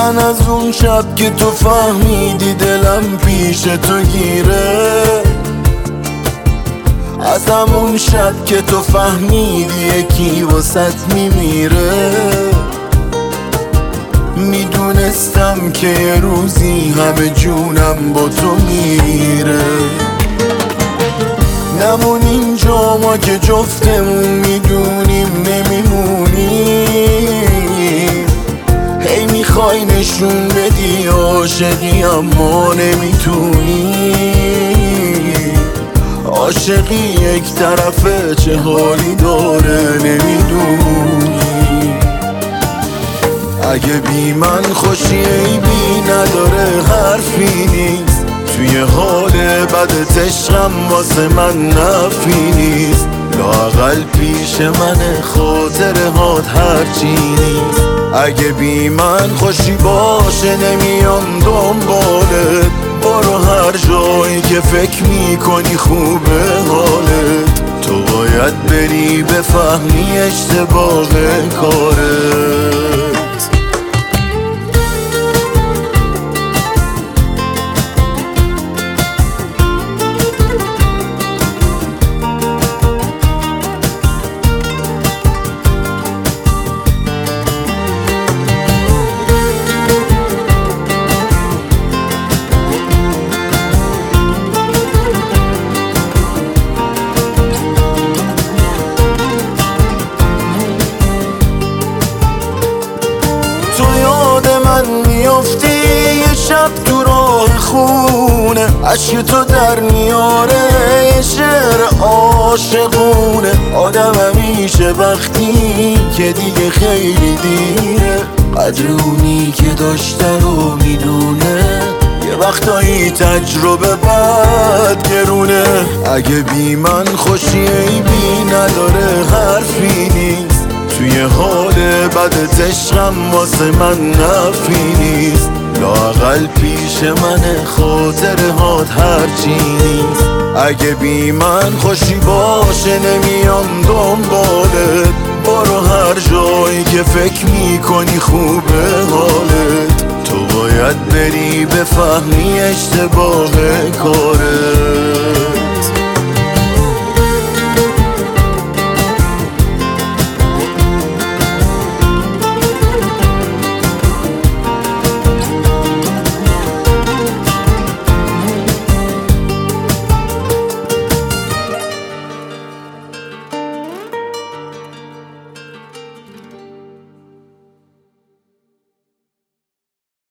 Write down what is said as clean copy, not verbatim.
من از اون شب که تو فهمیدی دلم پیش تو گیره، از همون شب که تو فهمیدی یکی واسط میمیره، میدونستم که یه روزی همه جونم با تو میره. نمون اینجا ما که جفتمون میدونیم نمیمونیم، هی میخوای نشون بدی عاشقی اما نمیتونی، عاشقی یک طرفه چه حالی داره نمیدونی. اگه بی من خوشی عیبی نداره حرفی نیست، توی حال بد عشقم واسه من نفی نیست، لااقل پیش من خاطره هات هرچی نیست. اگه بی من خوشی باشه نمیام دنبالت، برو هر جایی که فکر میکنی خوبه حالت، تو باید بری بفهمی اشتباه کارت. میافتی یه شب تو راه خونه، عشق تو در میاره یه شعر عاشقونه. آدم همیشه وقتی که دیگه خیلی دیره، قدر اونی که داشته رو میدونه، یه وقتایی تجربه بد گرونه. اگه بی من خوشی عیبی نداره حرفی نیست، توی حال بد عشقم واسه من نفی نیست، لااقل پیش من خاطره هات هرچی نیست. اگه بی من خوشی باشه نمیام دنبالت، برو هر جایی که فکر میکنی خوبه حالت، تو باید بری بفهمی اشتباه کارت.